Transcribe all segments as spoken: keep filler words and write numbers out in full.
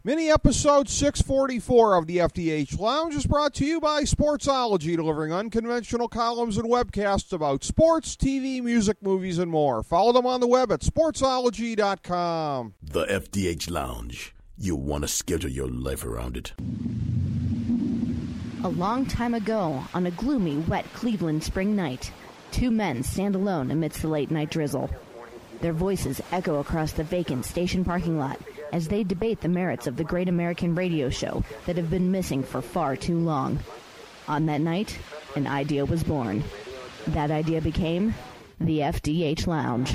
Mini episode six forty-four of the F D H Lounge is brought to you by Sportsology, delivering unconventional columns and webcasts about sports, T V, music, movies, and more. Follow them on the web at sportsology dot com. The F D H Lounge. You want to schedule your life around it. A long time ago, on a gloomy, wet Cleveland spring night, two men stand alone amidst the late-night drizzle. Their voices echo across the vacant station parking lot as they debate the merits of the great American radio show that have been missing for far too long. On that night, an idea was born. That idea became the F D H Lounge.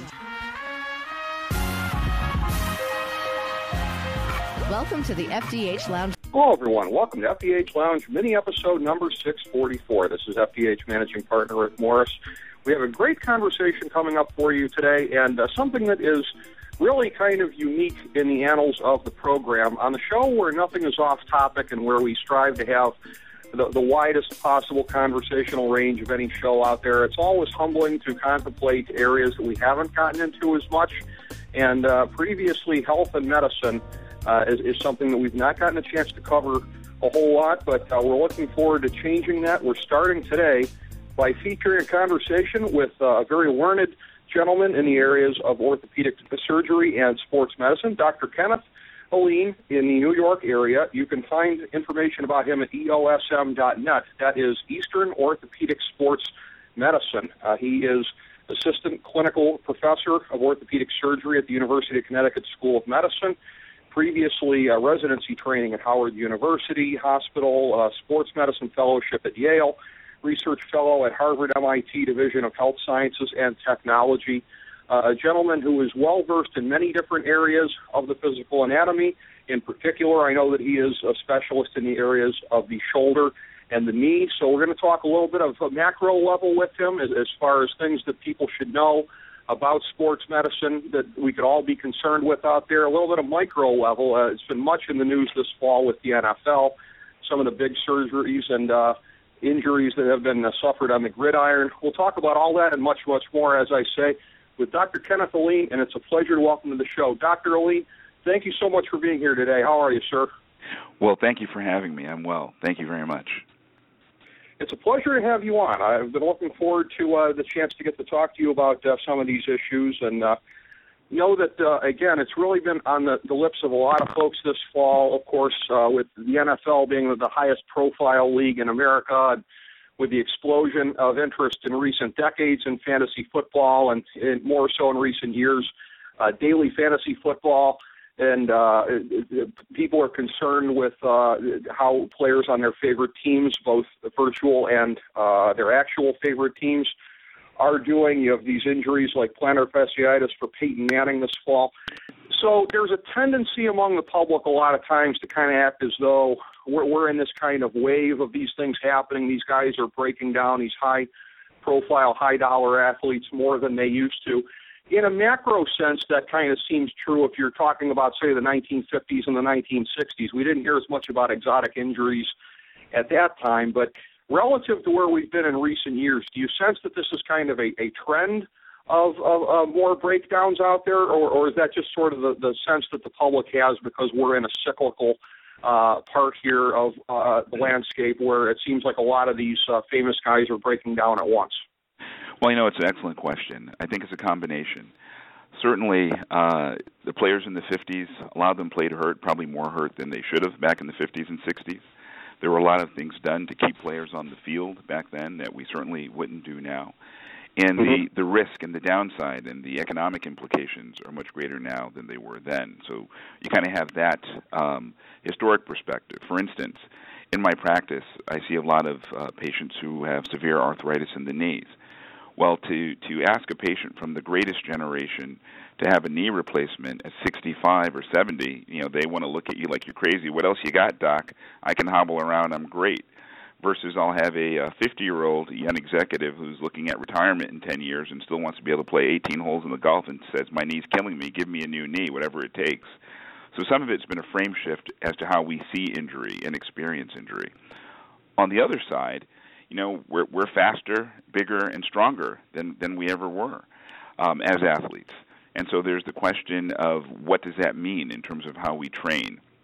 Welcome to the F D H Lounge. Hello, everyone. Welcome to F D H Lounge, mini episode number six forty-four. This is F D H managing partner Rick Morris. We have a great conversation coming up for you today, and uh, something that is really kind of unique in the annals of the program. On the show where nothing is off topic and where we strive to have the, the widest possible conversational range of any show out there, it's always humbling to contemplate areas that we haven't gotten into as much. And uh, previously, health and medicine uh, is, is something that we've not gotten a chance to cover a whole lot, but uh, we're looking forward to changing that. We're starting today by featuring a conversation with uh, a very learned gentleman in the areas of orthopedic surgery and sports medicine, Doctor Kenneth Alleyne in the New York area. You can find information about him at E O S M dot net. That is Eastern Orthopedic Sports Medicine. Uh, he is Assistant Clinical Professor of Orthopedic Surgery at the University of Connecticut School of Medicine. Previously, uh, residency training at Howard University Hospital, uh, sports medicine fellowship at Yale, research fellow at Harvard M I T Division of Health Sciences and Technology, uh, a gentleman who is well-versed in many different areas of the physical anatomy. In particular, I know that he is a specialist in the areas of the shoulder and the knee, so we're going to talk a little bit of a macro level with him as, as far as things that people should know about sports medicine that we could all be concerned with out there, a little bit of micro level. Uh, it's been much in the news this fall with the N F L, some of the big surgeries and uh, injuries that have been uh, suffered on the gridiron. We'll talk about all that and much, much more, as I say, with Doctor Kenneth Alleyne, and it's a pleasure to welcome to the show. Doctor Alleyne, thank you so much for being here today. How are you, sir? Well, thank you for having me. I'm well. Thank you very much. It's a pleasure to have you on. I've been looking forward to uh, the chance to get to talk to you about uh, some of these issues, and uh, know that, uh, again, it's really been on the, the lips of a lot of folks this fall, of course, uh, with the N F L being the highest profile league in America, and with the explosion of interest in recent decades in fantasy football, and, and more so in recent years, uh, daily fantasy football. And uh, people are concerned with uh, how players on their favorite teams, both virtual and uh, their actual favorite teams, are doing. You have these injuries like plantar fasciitis for Peyton Manning this fall. So there's a tendency among the public a lot of times to kind of act as though we're, we're in this kind of wave of these things happening. These guys are breaking down these high-profile, high-dollar athletes more than they used to. In a macro sense, that kind of seems true if you're talking about, say, the nineteen fifties and the nineteen sixties. We didn't hear as much about exotic injuries at that time, but relative to where we've been in recent years, do you sense that this is kind of a, a trend of, of uh, more breakdowns out there, or, or is that just sort of the, the sense that the public has because we're in a cyclical uh, part here of uh, the landscape where it seems like a lot of these uh, famous guys are breaking down at once? Well, you know, it's an excellent question. I think it's a combination. Certainly, uh, the players in the fifties, a lot of them played hurt, probably more hurt than they should have back in the fifties and sixties. There were a lot of things done to keep players on the field back then that we certainly wouldn't do now. And mm-hmm. the, the risk and the downside and the economic implications are much greater now than they were then. So you kind of have that um, historic perspective. For instance, in my practice, I see a lot of uh, patients who have severe arthritis in the knees. Well, to, to ask a patient from the greatest generation to have a knee replacement at sixty-five or seventy, you know, they want to look at you like you're crazy. What else you got, doc? I can hobble around. I'm great. Versus I'll have a fifty-year-old young executive who's looking at retirement in ten years and still wants to be able to play eighteen holes in the golf and says, my knee's killing me. Give me a new knee, whatever it takes. So some of it's been a frame shift as to how we see injury and experience injury. On the other side, you know, we're, we're faster, bigger, and stronger than, than we ever were um, as athletes. And so there's the question of what does that mean in terms of how we train.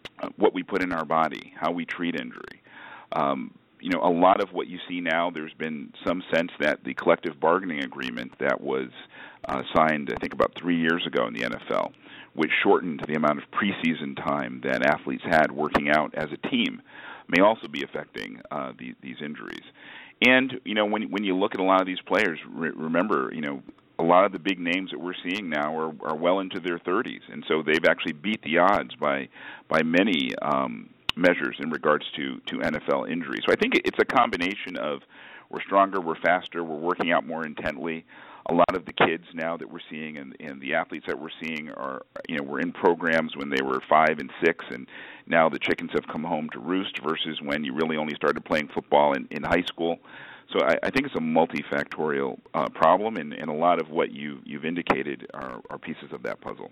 what we put in our body, how we treat injury. Um, you know, a lot of what you see now, there's been some sense that the collective bargaining agreement that was uh, signed, I think, about three years ago in the N F L, which shortened the amount of preseason time that athletes had working out as a team, may also be affecting uh, the, these injuries. And, you know, when when you look at a lot of these players, re- remember, you know, a lot of the big names that we're seeing now are, are well into their thirties, and so they've actually beat the odds by by many um, measures in regards to, to N F L injuries. So I think it's a combination of we're stronger, we're faster, we're working out more intently. A lot of the kids now that we're seeing and, and the athletes that we're seeing are, you know, were in programs when they were five and six, and now the chickens have come home to roost versus when you really only started playing football in, in high school. So I, I think it's a multifactorial uh, problem, and, and a lot of what you, you've indicated are, are pieces of that puzzle.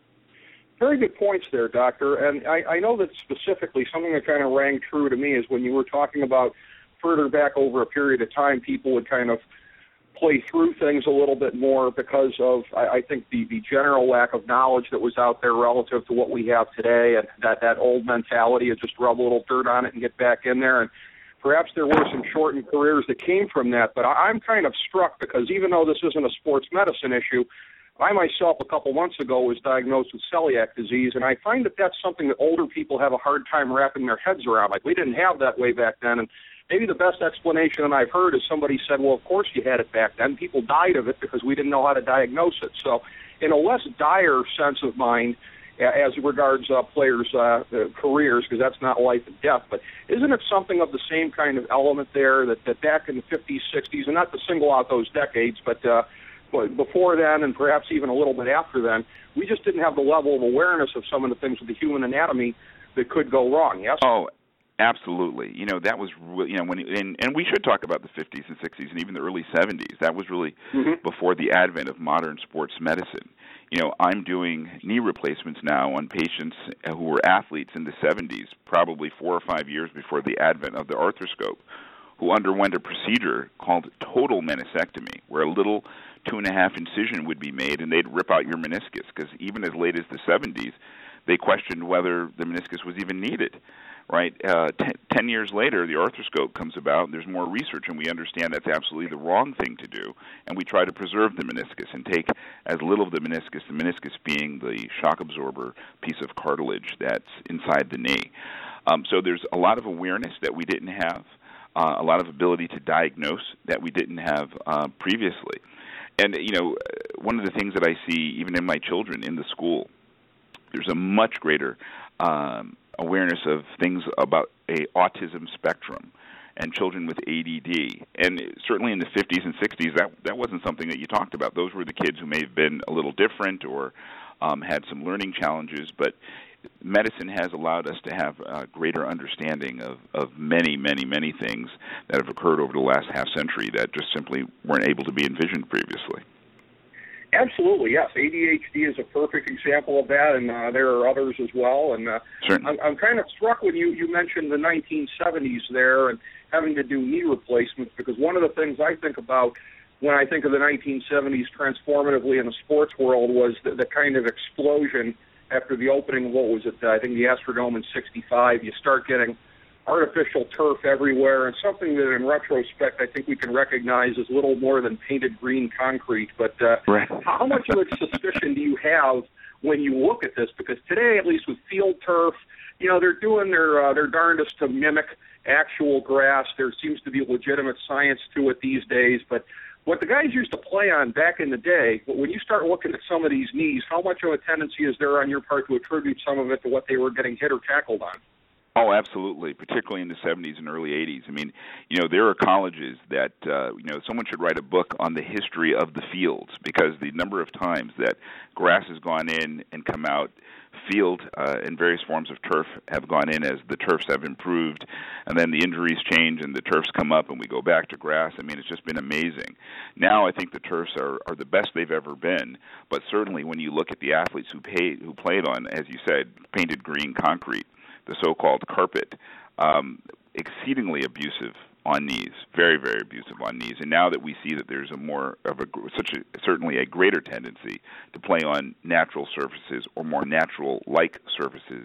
Very good points there, Doctor. And I, I know that specifically something that kind of rang true to me is when you were talking about further back over a period of time, people would kind of play through things a little bit more because of, I, I think, the, the general lack of knowledge that was out there relative to what we have today, and that, that old mentality of just rub a little dirt on it and get back in there. And perhaps there were some shortened careers that came from that, but I, I'm kind of struck because even though this isn't a sports medicine issue, I myself a couple months ago was diagnosed with celiac disease, and I find that that's something that older people have a hard time wrapping their heads around. Like, we didn't have that way back then, and maybe the best explanation that I've heard is somebody said, well, of course you had it back then. People died of it because we didn't know how to diagnose it. So in a less dire sense of mind, as regards uh, players' uh, careers, because that's not life and death, but isn't it something of the same kind of element there that, that back in the fifties, sixties, and not to single out those decades, but uh, before then and perhaps even a little bit after then, we just didn't have the level of awareness of some of the things with the human anatomy that could go wrong, yes? Oh, absolutely. You know, that was really, you know, when, and, and we should talk about the fifties and sixties and even the early seventies. That was really mm-hmm. before the advent of modern sports medicine. You know, I'm doing knee replacements now on patients who were athletes in the seventies, probably four or five years before the advent of the arthroscope, who underwent a procedure called total meniscectomy, where a little two-and-a-half incision would be made, and they'd rip out your meniscus, because even as late as the seventies, they questioned whether the meniscus was even needed. Right, uh, ten, ten years later, the arthroscope comes about, and there's more research, and we understand that's absolutely the wrong thing to do, and we try to preserve the meniscus and take as little of the meniscus, the meniscus being the shock absorber piece of cartilage that's inside the knee. Um, so there's a lot of awareness that we didn't have, uh, a lot of ability to diagnose that we didn't have uh, previously. And, you know, one of the things that I see, even in my children in the school, there's a much greater um, awareness of things about a autism spectrum and children with A D D. And certainly in the fifties and sixties, that that wasn't something that you talked about. Those were the kids who may have been a little different or um, had some learning challenges, but medicine has allowed us to have a greater understanding of, of many, many, many things that have occurred over the last half century that just simply weren't able to be envisioned previously. Absolutely, yes. A D H D is a perfect example of that, and uh, there are others as well. And uh, I'm, I'm kind of struck when you, you mentioned the nineteen seventies there and having to do knee replacements, because one of the things I think about when I think of the nineteen seventies transformatively in the sports world was the, the kind of explosion after the opening of, what was it, I think the Astrodome in sixty-five. You start getting artificial turf everywhere, and something that in retrospect I think we can recognize as little more than painted green concrete. But uh, right. how much of a suspicion do you have when you look at this? Because today, at least with field turf, you know, they're doing their, uh, their darndest to mimic actual grass. There seems to be legitimate science to it these days, but what the guys used to play on back in the day, when you start looking at some of these knees, how much of a tendency is there on your part to attribute some of it to what they were getting hit or tackled on? Oh, absolutely, particularly in the seventies and early eighties. I mean, you know, there are colleges that, uh, you know, someone should write a book on the history of the fields, because the number of times that grass has gone in and come out, field uh, and various forms of turf have gone in as the turfs have improved, and then the injuries change and the turfs come up and we go back to grass. I mean, it's just been amazing. Now I think the turfs are, are the best they've ever been, but certainly when you look at the athletes who, paid, who played on, as you said, painted green concrete, the so-called carpet, um, exceedingly abusive on knees, very, very abusive on knees. And now that we see that there's a more of a such a, certainly a greater tendency to play on natural surfaces or more natural-like surfaces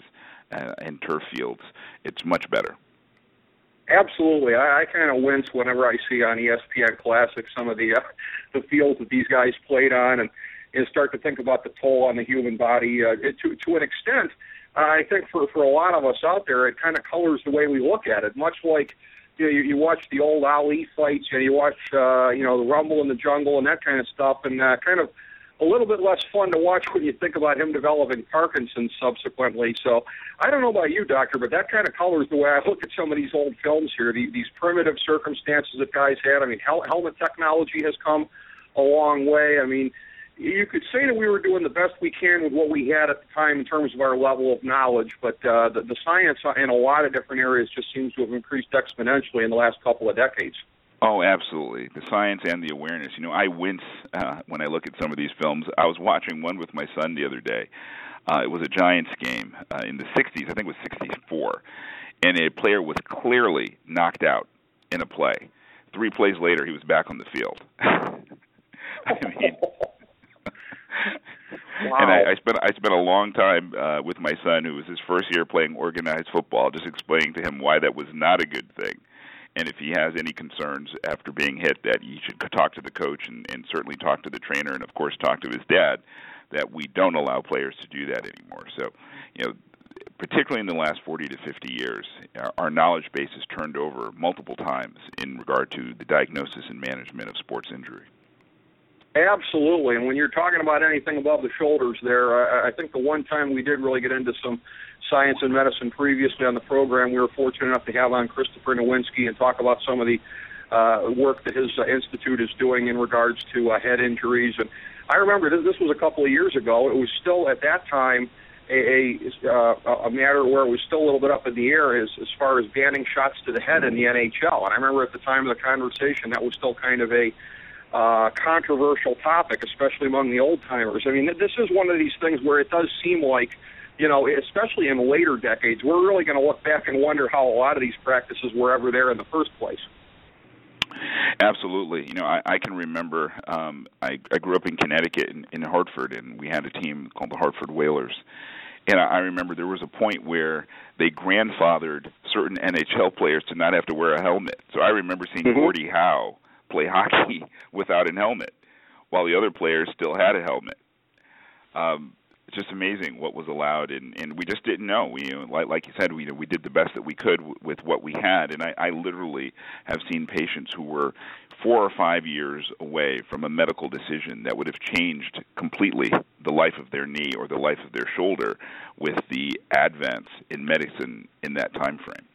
uh, and turf fields, it's much better. Absolutely. I, I kind of wince whenever I see on E S P N Classic some of the uh, the fields that these guys played on, and, and start to think about the toll on the human body. Uh, it, to to an extent, uh, I think for, for a lot of us out there, it kind of colors the way we look at it. Much like you know, you, you watch the old Ali fights, and you watch uh, you know the Rumble in the Jungle and that kind of stuff, and uh, kind of a little bit less fun to watch when you think about him developing Parkinson's subsequently. So I don't know about you, Doctor, but that kind of colors the way I look at some of these old films here, the, these primitive circumstances that guys had. I mean, hel- helmet technology has come a long way. I mean, you could say that we were doing the best we can with what we had at the time in terms of our level of knowledge, but uh, the, the science in a lot of different areas just seems to have increased exponentially in the last couple of decades. Oh, absolutely. The science and the awareness. You know, I wince uh, when I look at some of these films. I was watching one with my son the other day. Uh, it was a Giants game uh, in the sixties. I think it was sixty-four. And a player was clearly knocked out in a play. Three plays later, he was back on the field. I mean... Wow. And I, I spent I spent a long time uh, with my son, who was his first year playing organized football, just explaining to him why that was not a good thing. And if he has any concerns after being hit, that he should talk to the coach and, and certainly talk to the trainer and, of course, talk to his dad, that we don't allow players to do that anymore. So, you know, particularly in the last forty to fifty years, our, our knowledge base has turned over multiple times in regard to the diagnosis and management of sports injury. Absolutely, and when you're talking about anything above the shoulders there, I, I think the one time we did really get into some science and medicine previously on the program, we were fortunate enough to have on Christopher Nowinski and talk about some of the uh, work that his uh, institute is doing in regards to uh, head injuries. And I remember this, this was a couple of years ago. It was still at that time a, a, uh, a matter where it was still a little bit up in the air as, as far as banning shots to the head in the N H L. And I remember at the time of the conversation that was still kind of a Uh, controversial topic, especially among the old-timers. I mean, this is one of these things where it does seem like, you know, especially in later decades, we're really going to look back and wonder how a lot of these practices were ever there in the first place. Absolutely. You know, I, I can remember um, I, I grew up in Connecticut, in, in Hartford, and we had a team called the Hartford Whalers. And I remember there was a point where they grandfathered certain N H L players to not have to wear a helmet. So I remember seeing mm-hmm. Gordie Howe play hockey without a helmet, while the other players still had a helmet. Um, it's just amazing what was allowed, and, and we just didn't know. We, you know, like, like you said, we we did the best that we could w- with what we had, and I, I literally have seen patients who were four or five years away from a medical decision that would have changed completely the life of their knee or the life of their shoulder with the advance in medicine in that time frame.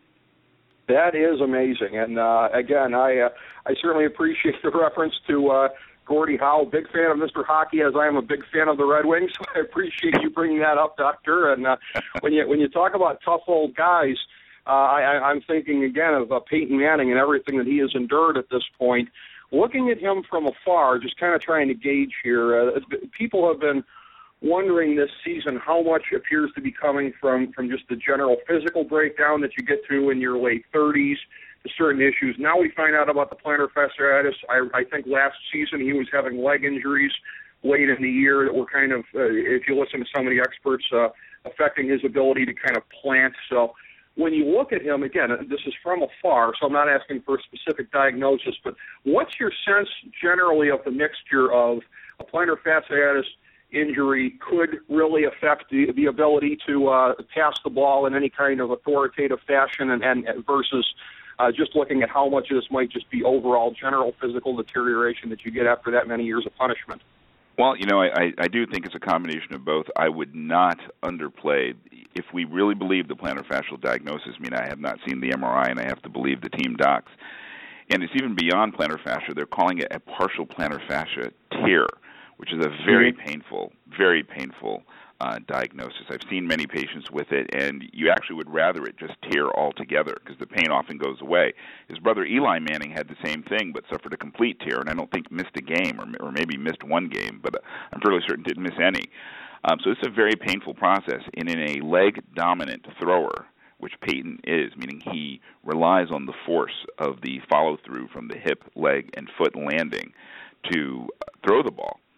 That is amazing, and uh, again, I uh, I certainly appreciate the reference to uh, Gordie Howe. Big fan of Mister Hockey, as I am a big fan of the Red Wings. So I appreciate you bringing that up, Doctor. And uh, when you when you talk about tough old guys, uh, I, I'm thinking again of uh, Peyton Manning and everything that he has endured at this point. Looking at him from afar, just kind of trying to gauge here, uh, people have been wondering this season how much appears to be coming from, from just the general physical breakdown that you get to in your late thirties, to certain issues. Now we find out about the plantar fasciitis. I, I think last season he was having leg injuries late in the year that were kind of, uh, if you listen to some of the experts, uh, affecting his ability to kind of plant. So when you look at him, again, this is from afar, so I'm not asking for a specific diagnosis, but what's your sense generally of the mixture of a plantar fasciitis injury could really affect the, the ability to uh, pass the ball in any kind of authoritative fashion, and, and versus uh, just looking at how much of this might just be overall general physical deterioration that you get after that many years of punishment? Well, you know, I, I do think it's a combination of both. I would not underplay, if we really believe the plantar fascial diagnosis, I mean, I have not seen the M R I, and I have to believe the team docs, and it's even beyond plantar fascia. They're calling it a partial plantar fascia tear, which is a very painful, very painful uh, diagnosis. I've seen many patients with it, and you actually would rather it just tear altogether because the pain often goes away. His brother Eli Manning had the same thing but suffered a complete tear, and I don't think missed a game, or, or maybe missed one game, but I'm fairly certain didn't miss any. Um, so it's a very painful process, and in a leg-dominant thrower, which Peyton is, meaning he relies on the force of the follow-through from the hip, leg, and foot landing to throw the ball.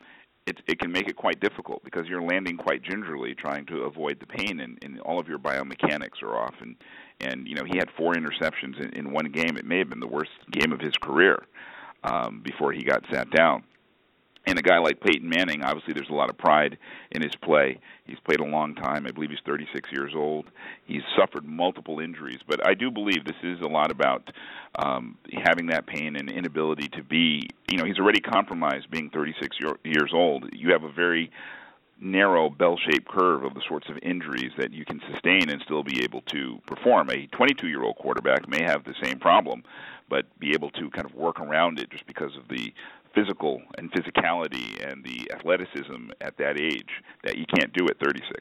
it, it can make it quite difficult because you're landing quite gingerly trying to avoid the pain, and, and all of your biomechanics are off. And, and you know, he had four interceptions in, in one game. It may have been the worst game of his career um, before he got sat down. And a guy like Peyton Manning, obviously there's a lot of pride in his play. He's played a long time. I believe he's thirty-six years old. He's suffered multiple injuries. But I do believe this is a lot about um, having that pain and inability to be, you know, he's already compromised being thirty-six year, years old. You have a very narrow bell-shaped curve of the sorts of injuries that you can sustain and still be able to perform. A twenty-two-year-old quarterback may have the same problem, but be able to kind of work around it just because of the physical and physicality and the athleticism at that age that you can't do at thirty-six.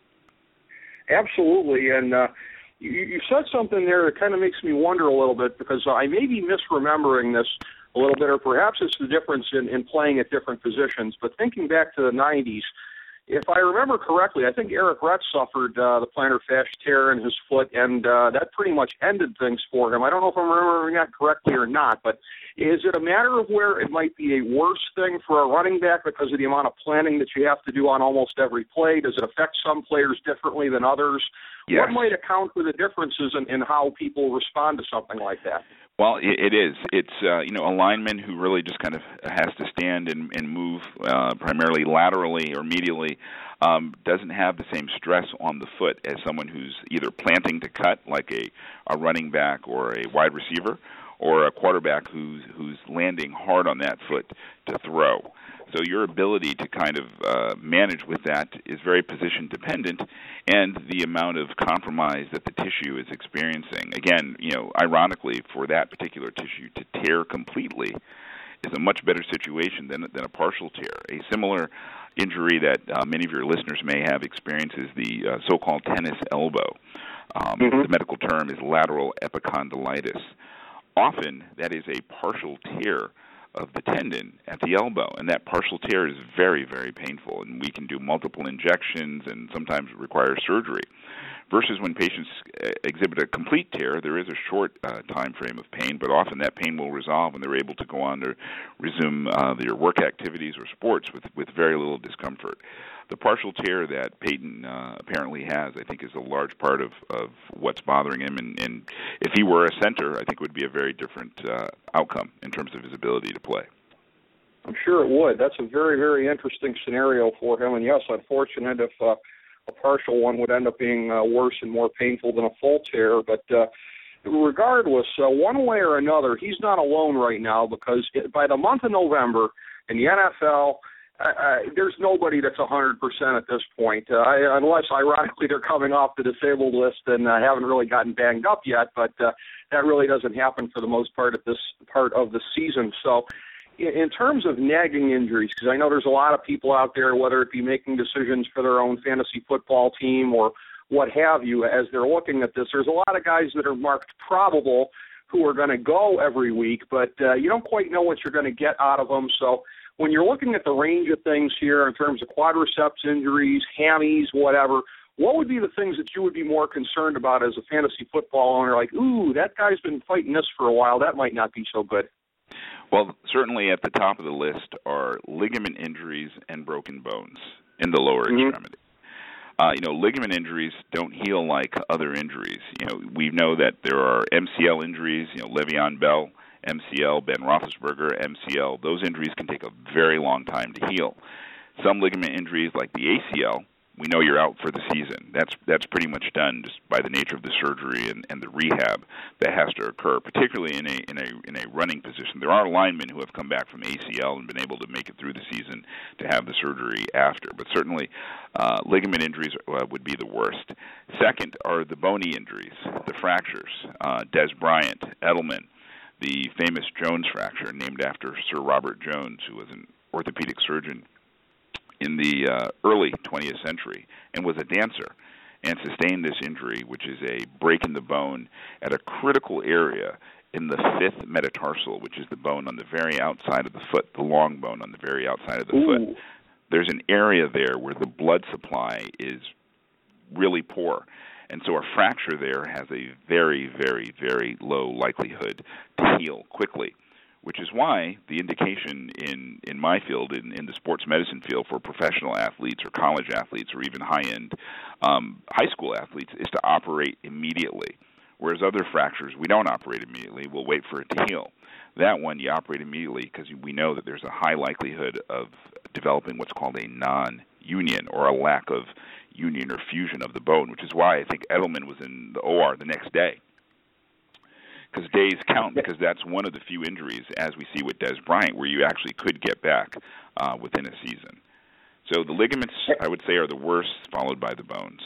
Absolutely, and uh, you, you said something there that kind of makes me wonder a little bit, because I may be misremembering this a little bit, or perhaps it's the difference in, in playing at different positions, but thinking back to the nineties, if I remember correctly, I think Eric Retz suffered uh, the plantar fascia tear in his foot, and uh, that pretty much ended things for him. I don't know if I'm remembering that correctly or not, but is it a matter of where it might be a worse thing for a running back because of the amount of planning that you have to do on almost every play? Does it affect some players differently than others? Yes. What might account for the differences in, in how people respond to something like that? Well, it, it is. It's, uh, you know, a lineman who really just kind of has to stand and, and move uh, primarily laterally or medially um, doesn't have the same stress on the foot as someone who's either planting to cut, like a, a running back or a wide receiver, or a quarterback who's, who's landing hard on that foot to throw. So your ability to kind of uh, manage with that is very position dependent, and the amount of compromise that the tissue is experiencing. Again, you know, ironically, for that particular tissue to tear completely is a much better situation than than a partial tear. A similar injury that uh, many of your listeners may have experienced is the uh, so-called tennis elbow. Um, mm-hmm. The medical term is lateral epicondylitis. Often, that is a partial tear of the tendon at the elbow, and that partial tear is very, very painful, and we can do multiple injections and sometimes require surgery. Versus when patients exhibit a complete tear, there is a short uh, time frame of pain, but often that pain will resolve and they're able to go on to resume uh, their work activities or sports with, with very little discomfort. The partial tear that Peyton uh, apparently has, I think, is a large part of, of what's bothering him. And, and if he were a center, I think it would be a very different uh, outcome in terms of his ability to play. I'm sure it would. That's a very, very interesting scenario for him. And, yes, unfortunate if uh, a partial one would end up being uh, worse and more painful than a full tear. But uh, regardless, uh, one way or another, he's not alone right now, because it, by the month of November in the N F L, Uh, uh, there's nobody that's one hundred percent at this point, uh, I, unless, ironically, they're coming off the disabled list and uh, haven't really gotten banged up yet, but uh, that really doesn't happen for the most part at this part of the season. So in, in terms of nagging injuries, because I know there's a lot of people out there, whether it be making decisions for their own fantasy football team or what have you, as they're looking at this, there's a lot of guys that are marked probable who are going to go every week, but uh, you don't quite know what you're going to get out of them. So when you're looking at the range of things here in terms of quadriceps injuries, hammies, whatever, what would be the things that you would be more concerned about as a fantasy football owner? Like, ooh, that guy's been fighting this for a while. That might not be so good. Well, certainly at the top of the list are ligament injuries and broken bones in the lower mm-hmm. extremity. Uh, you know, ligament injuries don't heal like other injuries. You know, we know that there are M C L injuries, you know, Le'Veon Bell, M C L, Ben Roethlisberger, M C L. Those injuries can take a very long time to heal. Some ligament injuries, like the A C L, we know you're out for the season. That's that's pretty much done just by the nature of the surgery and, and the rehab that has to occur, particularly in a in a in a running position. There are linemen who have come back from A C L and been able to make it through the season to have the surgery after, but certainly uh, ligament injuries uh, would be the worst. Second are the bony injuries, the fractures. Uh, Des Bryant, Edelman, the famous Jones fracture, named after Sir Robert Jones, who was an orthopedic surgeon in the uh, early twentieth century and was a dancer, and sustained this injury, which is a break in the bone at a critical area in the fifth metatarsal, which is the bone on the very outside of the foot, the long bone on the very outside of the Ooh. foot. There's an area there where the blood supply is really poor. And so a fracture there has a very, very, very low likelihood to heal quickly. which is why the indication in, in my field, in, in the sports medicine field for professional athletes or college athletes or even high-end um, high school athletes is to operate immediately, whereas other fractures, we don't operate immediately. We'll wait for it to heal. That one, you operate immediately because we know that there's a high likelihood of developing what's called a non-union or a lack of union or fusion of the bone, which is why I think Edelman was in the O R the next day. Because days count, because that's one of the few injuries, as we see with Des Bryant, where you actually could get back uh, within a season. So the ligaments, I would say, are the worst, followed by the bones.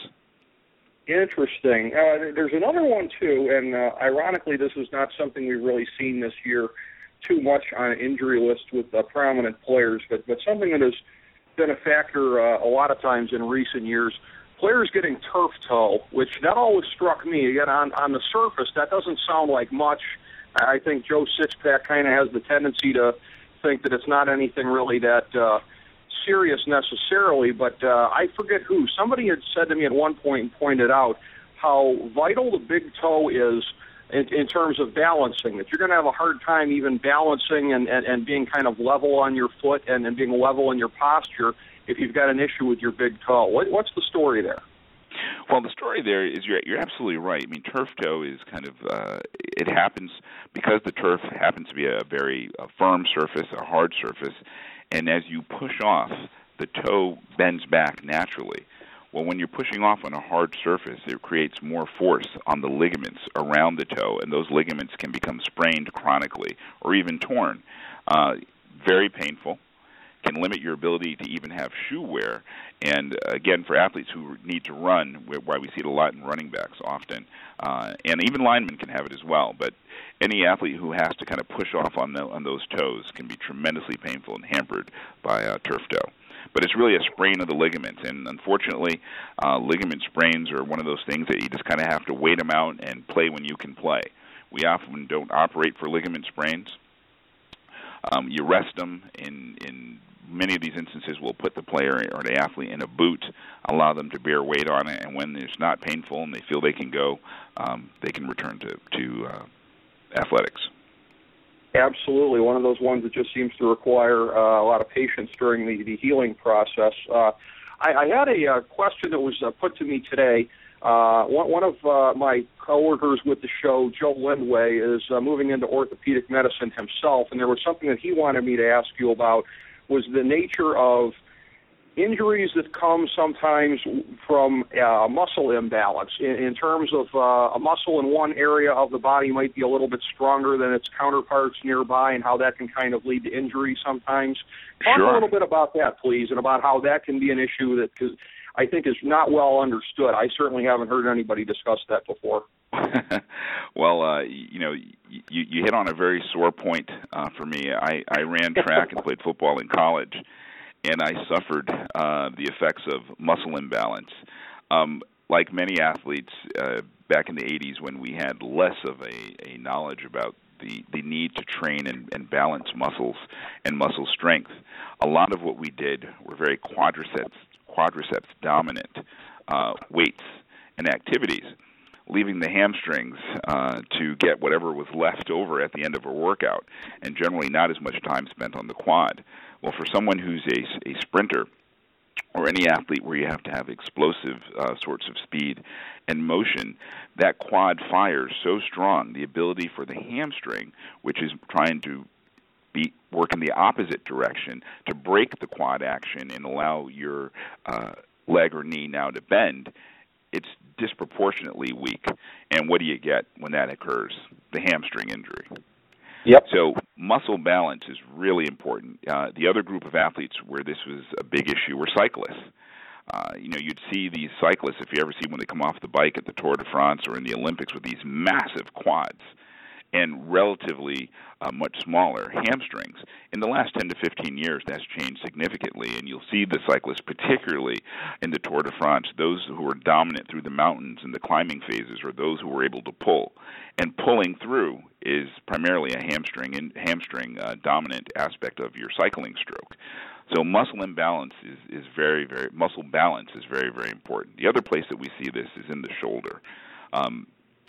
Interesting. Uh, there's another one, too, and uh, ironically, this is not something we've really seen this year too much on an injury list with uh, prominent players, but, but something that has been a factor uh, a lot of times in recent years. Players getting turf toe, which that always struck me. Again, on, on the surface, that doesn't sound like much. I think Joe Sixpack kind of has the tendency to think that it's not anything really that uh, serious necessarily, but uh, I forget who. Somebody had said to me at one point and pointed out how vital the big toe is in, in terms of balancing, that you're going to have a hard time even balancing and, and, and being kind of level on your foot and, and being level in your posture if you've got an issue with your big toe. What, what's the story there? Well, the story there is you're, you're absolutely right. I mean, turf toe is kind of, uh, it happens because the turf happens to be a very a firm surface, a hard surface, and as you push off, the toe bends back naturally. Well, when you're pushing off on a hard surface, it creates more force on the ligaments around the toe, and those ligaments can become sprained chronically or even torn. Uh, very painful. Can limit your ability to even have shoe wear. And uh, again, for athletes who need to run, why we see it a lot in running backs often, uh, and even linemen can have it as well. But any athlete who has to kind of push off on, the, on those toes can be tremendously painful and hampered by uh, turf toe. But it's really a sprain of the ligaments, and unfortunately, uh, ligament sprains are one of those things that you just kind of have to wait them out and play when you can play. We often don't operate for ligament sprains. Um, you rest them. In, in many of these instances, we'll put the player or the athlete in a boot, allow them to bear weight on it, and when it's not painful and they feel they can go, um, they can return to, to uh, athletics. Absolutely. One of those ones that just seems to require uh, a lot of patience during the, the healing process. Uh, I, I had a uh, question that was uh, put to me today. Uh, one, one of uh, my coworkers with the show, Joe Lindway, is uh, moving into orthopedic medicine himself, and there was something that he wanted me to ask you about, was the nature of injuries that come sometimes from uh, muscle imbalance, in, in terms of uh, a muscle in one area of the body might be a little bit stronger than its counterparts nearby, and how that can kind of lead to injury sometimes. Talk Sure. a little bit about that, please, and about how that can be an issue that cause I think is not well understood. I certainly haven't heard anybody discuss that before. Well, uh, you know, you, you hit on a very sore point uh, for me. I, I ran track and played football in college, and I suffered uh, the effects of muscle imbalance. Um, like many athletes uh, back in the eighties, when we had less of a, a knowledge about the, the need to train and, and balance muscles and muscle strength, a lot of what we did were very quadriceps, quadriceps dominant uh, weights and activities, leaving the hamstrings uh, to get whatever was left over at the end of a workout, and generally not as much time spent on the quad. Well, for someone who's a, a sprinter or any athlete where you have to have explosive uh, sorts of speed and motion, that quad fires so strong, the ability for the hamstring, which is trying to be work in the opposite direction, to break the quad action and allow your uh, leg or knee now to bend, it's disproportionately weak. And what do you get when that occurs? The hamstring injury. Yep. So muscle balance is really important. Uh, the other group of athletes where this was a big issue were cyclists. Uh, you know, you'd see these cyclists, if you ever see when they come off the bike at the Tour de France or in the Olympics, with these massive quads and relatively uh, much smaller hamstrings. In the last ten to fifteen years, that's changed significantly, and you'll see the cyclists, particularly in the Tour de France, those who were dominant through the mountains and the climbing phases, or those who were able to pull. And pulling through is primarily a hamstring and hamstring uh, dominant aspect of your cycling stroke. So muscle imbalance is, is very, very, muscle balance is very, very important. The other place that we see this is in the shoulder. Um,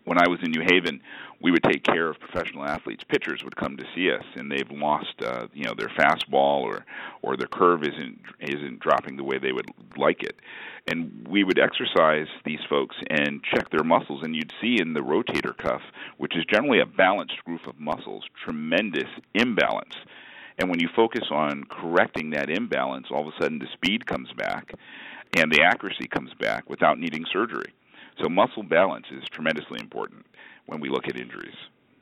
when I was in New Haven, we would take care of professional athletes. Pitchers would come to see us, and they've lost, uh, you know, their fastball or or their curve isn't isn't dropping the way they would like it. And we would exercise these folks and check their muscles, and you'd see in the rotator cuff, which is generally a balanced group of muscles, tremendous imbalance. And when you focus on correcting that imbalance, all of a sudden the speed comes back and the accuracy comes back without needing surgery. So muscle balance is tremendously important when we look at injuries.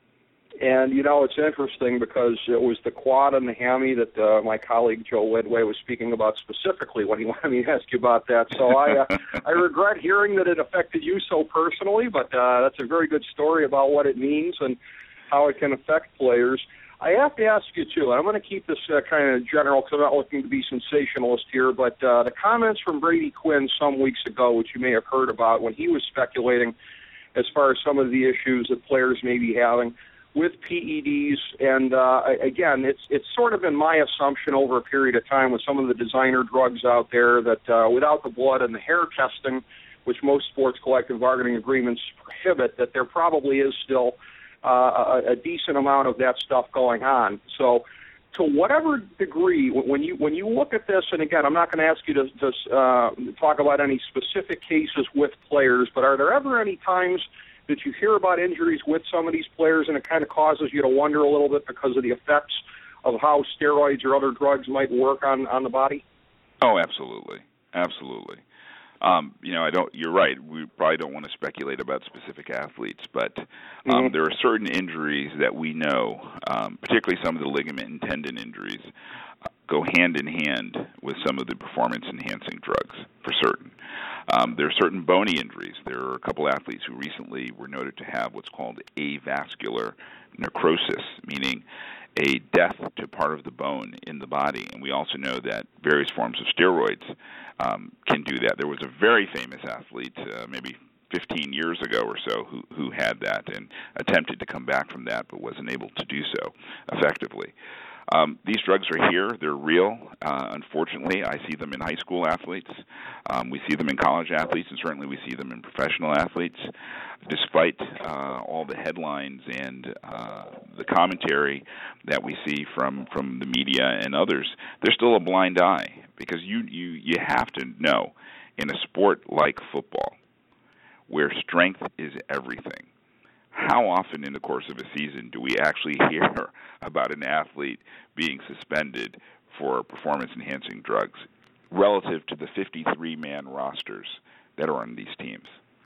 And, you know, it's interesting because it was the quad and the hammy that uh, my colleague Joe Wedway was speaking about specifically when he wanted me to ask you about that. So I uh, I regret hearing that it affected you so personally, but uh, that's a very good story about what it means and how it can affect players. I have to ask you, too, and I'm going to keep this uh, kind of general because I'm not looking to be sensationalist here, but uh, the comments from Brady Quinn some weeks ago, which you may have heard about, when he was speculating as far as some of the issues that players may be having with P E Ds, and uh, again, it's it's sort of been my assumption over a period of time with some of the designer drugs out there that uh, without the blood and the hair testing, which most sports collective bargaining agreements prohibit, that there probably is still Uh, a, a decent amount of that stuff going on. So, to whatever degree, when you when you look at this, and again, I'm not going to ask you to, to uh, talk about any specific cases with players, but are there ever any times that you hear about injuries with some of these players, and it kind of causes you to wonder a little bit because of the effects of how steroids or other drugs might work on, on the body? Oh, absolutely, absolutely. Um, you know, I don't. You're right. We probably don't want to speculate about specific athletes, but um, mm-hmm. there are certain injuries that we know, um, particularly some of the ligament and tendon injuries, uh, go hand in hand with some of the performance-enhancing drugs, for certain. Um, there are certain bony injuries. There are a couple athletes who recently were noted to have what's called avascular necrosis, meaning a death to part of the bone in the body. And we also know that various forms of steroids um, can do that. There was a very famous athlete, uh, maybe fifteen years ago or so, who, who had that and attempted to come back from that but wasn't able to do so effectively. Um, these drugs are here. They're real. Uh, unfortunately, I see them in high school athletes. Um, we see them in college athletes, and certainly we see them in professional athletes. Despite uh, all the headlines and uh, the commentary that we see from, from the media and others, there's still a blind eye because you, you, you have to know in a sport like football where strength is everything, how often in the course of a season do we actually hear about an athlete being suspended for performance-enhancing drugs relative to the fifty-three man rosters that are on these teams?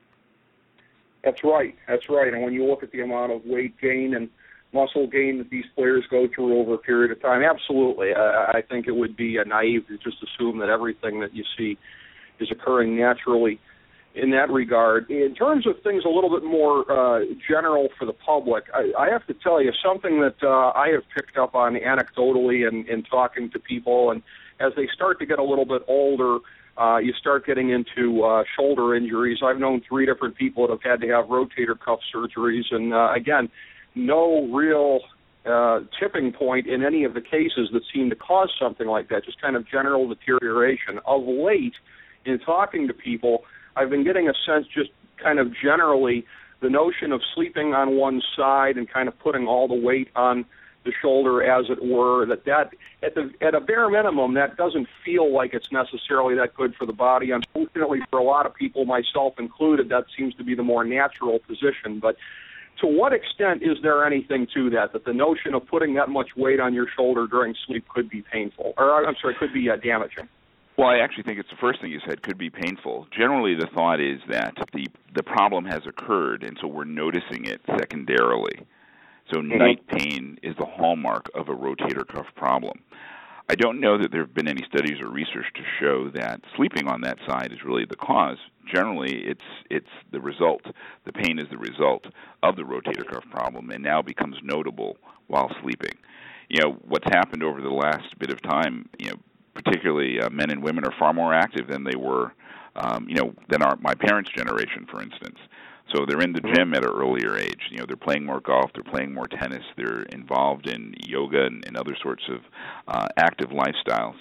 That's right. That's right. And when you look at the amount of weight gain and muscle gain that these players go through over a period of time, absolutely. I, I think it would be naive to just assume that everything that you see is occurring naturally in that regard. In terms of things a little bit more uh, general for the public, I, I have to tell you something that uh, I have picked up on anecdotally in, in talking to people, and as they start to get a little bit older, uh, you start getting into uh, shoulder injuries. I've known three different people that have had to have rotator cuff surgeries, and uh, again, no real uh, tipping point in any of the cases that seem to cause something like that, just kind of general deterioration. Of late, in talking to people, I've been getting a sense just kind of generally the notion of sleeping on one side and kind of putting all the weight on the shoulder, as it were, that that at the at a bare minimum, that doesn't feel like it's necessarily that good for the body. Unfortunately, for a lot of people, myself included, that seems to be the more natural position. But to what extent is there anything to that, that the notion of putting that much weight on your shoulder during sleep could be painful, or I'm sorry, could be uh, damaging? Well, I actually think it's the first thing you said, could be painful. Generally, the thought is that the the problem has occurred, and so we're noticing it secondarily. So mm-hmm. night pain is the hallmark of a rotator cuff problem. I don't know that there have been any studies or research to show that sleeping on that side is really the cause. Generally, it's it's the result. The pain is the result of the rotator cuff problem, and now becomes notable while sleeping. You know, what's happened over the last bit of time, you know, particularly uh, men and women are far more active than they were, um, you know, than our my parents' generation, for instance. So they're in the gym at an earlier age. You know, they're playing more golf, they're playing more tennis, they're involved in yoga and, and other sorts of uh, active lifestyles.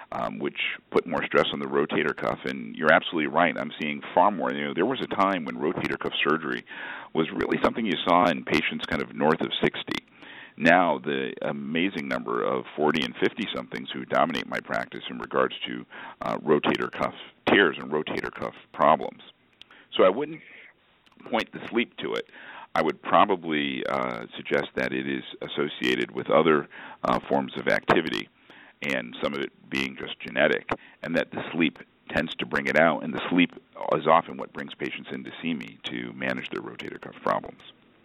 um, which put more stress on the rotator cuff. And you're absolutely right. I'm seeing far more. You know, there was a time when rotator cuff surgery was really something you saw in patients kind of north of sixty. Now, the amazing number of forty and fifty-somethings who dominate my practice in regards to uh, rotator cuff tears and rotator cuff problems. So I wouldn't point the sleep to it. I would probably uh, suggest that it is associated with other uh, forms of activity, and some of it being just genetic, and that the sleep tends to bring it out, and the sleep is often what brings patients in to see me to manage their rotator cuff problems.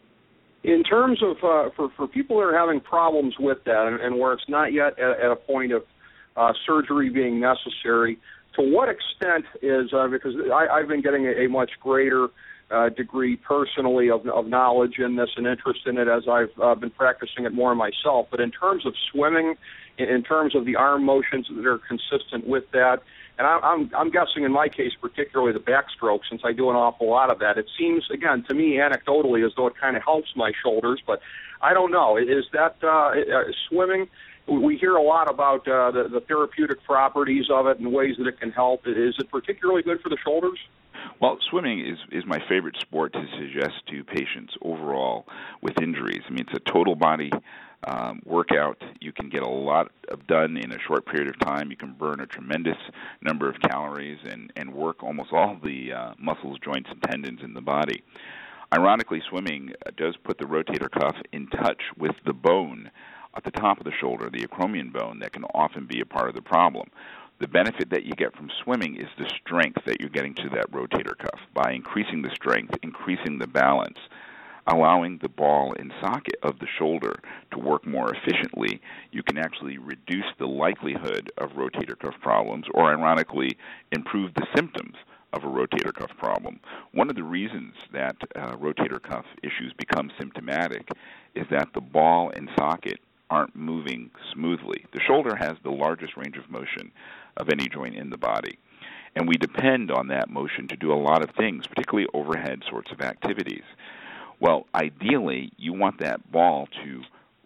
In terms of, uh, for, for people that are having problems with that and, and where it's not yet at, at a point of uh, surgery being necessary, to what extent is, uh, because I, I've been getting a, a much greater uh, degree personally of, of knowledge in this and interest in it as I've uh, been practicing it more myself, but in terms of swimming, in, in terms of the arm motions that are consistent with that, and I, I'm, I'm guessing in my case particularly the backstroke, since I do an awful lot of that, it seems, again, to me anecdotally as though it kind of helps my shoulders, but I don't know. Is that uh, uh, swimming? We hear a lot about uh, the, the therapeutic properties of it and ways that it can help. Is it particularly good for the shoulders? Well, swimming is, is my favorite sport to suggest to patients overall with injuries. I mean, it's a total body um, workout. You can get a lot of done in a short period of time. You can burn a tremendous number of calories and, and work almost all the uh, muscles, joints, and tendons in the body. Ironically, swimming does put the rotator cuff in touch with the bone at the top of the shoulder, the acromion bone, that can often be a part of the problem. The benefit that you get from swimming is the strength that you're getting to that rotator cuff. By increasing the strength, increasing the balance, allowing the ball and socket of the shoulder to work more efficiently, you can actually reduce the likelihood of rotator cuff problems, or ironically, improve the symptoms of a rotator cuff problem. One of the reasons that uh, rotator cuff issues become symptomatic is that the ball and socket aren't moving smoothly. The shoulder has the largest range of motion of any joint in the body, and we depend on that motion to do a lot of things, particularly overhead sorts of activities. Well, ideally, you want that ball to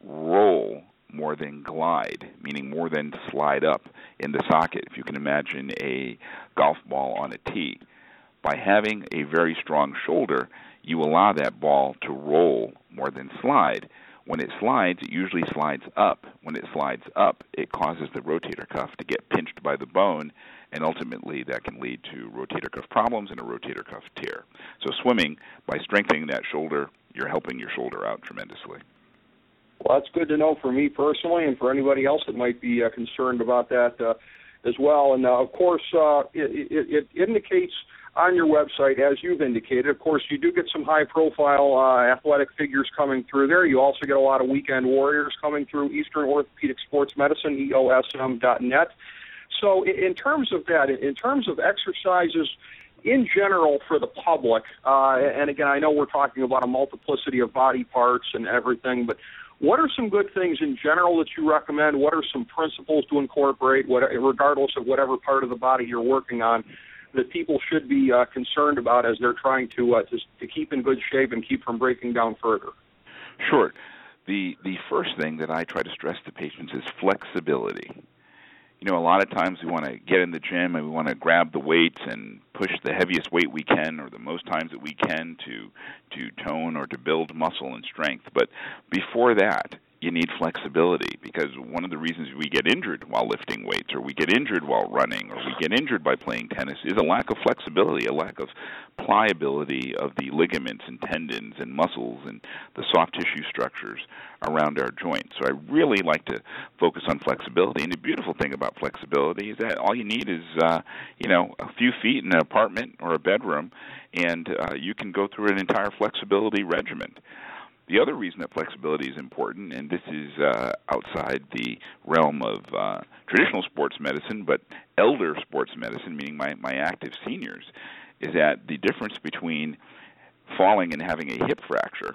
roll more than glide, meaning more than slide up in the socket, if you can imagine a golf ball on a tee. By having a very strong shoulder, you allow that ball to roll more than slide. When it slides, it usually slides up. When it slides up, it causes the rotator cuff to get pinched by the bone, and ultimately that can lead to rotator cuff problems and a rotator cuff tear. So swimming, by strengthening that shoulder, you're helping your shoulder out tremendously. Well, that's good to know for me personally and for anybody else that might be uh, concerned about that uh, as well. And, uh, of course, uh, it, it, it indicates on your website, as you've indicated, of course, you do get some high-profile uh, athletic figures coming through there. You also get a lot of weekend warriors coming through Eastern Orthopedic Sports Medicine, E O S M dot net. So in terms of that, in terms of exercises in general for the public, uh, and again, I know we're talking about a multiplicity of body parts and everything, but what are some good things in general that you recommend? What are some principles to incorporate, what, regardless of whatever part of the body you're working on, that people should be uh, concerned about as they're trying to, uh, to to keep in good shape and keep from breaking down further? Sure. The the first thing that I try to stress to patients is flexibility. You know, a lot of times we want to get in the gym and we want to grab the weights and push the heaviest weight we can, or the most times that we can, to to tone or to build muscle and strength. But before that, you need flexibility, because one of the reasons we get injured while lifting weights, or we get injured while running, or we get injured by playing tennis is a lack of flexibility, a lack of pliability of the ligaments and tendons and muscles and the soft tissue structures around our joints. So I really like to focus on flexibility. And the beautiful thing about flexibility is that all you need is, uh, you know, a few feet in an apartment or a bedroom, and uh, you can go through an entire flexibility regimen. The other reason that flexibility is important, and this is uh, outside the realm of uh, traditional sports medicine, but elder sports medicine, meaning my, my active seniors, is that the difference between falling and having a hip fracture,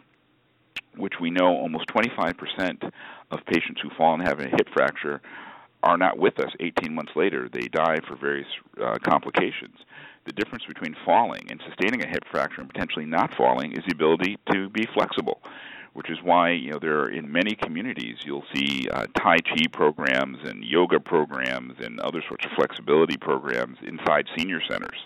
which we know almost twenty-five percent of patients who fall and have a hip fracture are not with us eighteen months later. They die for various uh, complications. The difference between falling and sustaining a hip fracture and potentially not falling is the ability to be flexible. which is why, you know, there are in many communities you'll see uh, Tai Chi programs and yoga programs and other sorts of flexibility programs inside senior centers.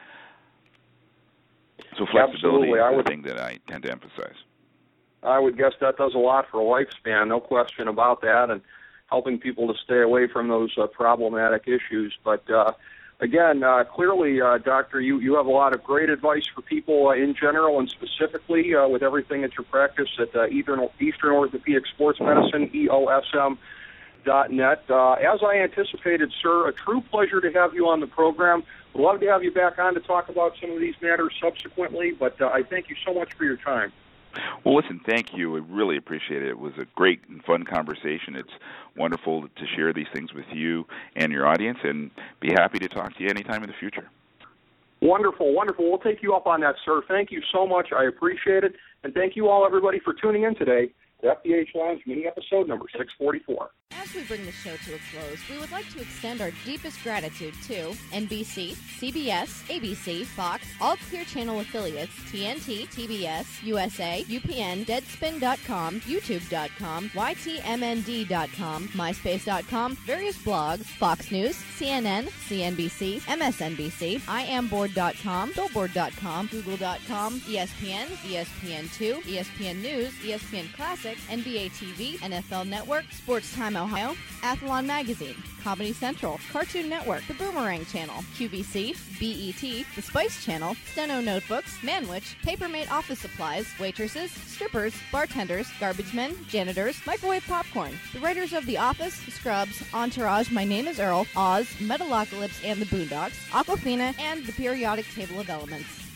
So flexibility Absolutely. is I the would, thing that I tend to emphasize. I would guess that does a lot for a lifespan, no question about that, and helping people to stay away from those uh, problematic issues. But uh, again, uh, clearly, uh, Doctor, you, you have a lot of great advice for people uh, in general and specifically uh, with everything at your practice at uh, Eastern, Eastern Orthopedic Sports Medicine, E O S M dot net. Uh, as I anticipated, sir, a true pleasure to have you on the program. We'd love to have you back on to talk about some of these matters subsequently, but uh, I thank you so much for your time. Well, listen, thank you. I really appreciate it. It was a great and fun conversation. It's wonderful to share these things with you and your audience, and be happy to talk to you anytime in the future. Wonderful, wonderful. We'll take you up on that, sir. Thank you so much. I appreciate it. And thank you all, everybody, for tuning in today to F D H Lounge mini episode number six forty-four. As we bring the show to a close, we would like to extend our deepest gratitude to N B C, C B S, A B C, Fox, all Clear Channel affiliates, T N T, T B S, U S A, U P N, Deadspin dot com, YouTube dot com, Y T M N D dot com, MySpace dot com, various blogs, Fox News, C N N, C N B C, M S N B C, I am board dot com, Billboard dot com, Google dot com, E S P N, E S P N two, E S P N News, E S P N Classic, N B A T V, N F L Network, Sports Time Ohio, Athlon Magazine, Comedy Central, Cartoon Network, The Boomerang Channel, Q V C, B E T, The Spice Channel, Steno Notebooks, Manwich, Papermate Office Supplies, waitresses, strippers, bartenders, garbage men, janitors, microwave popcorn, the writers of The Office, Scrubs, Entourage, My Name is Earl, Oz, Metalocalypse and the Boondocks, Aquafina, and The Periodic Table of Elements.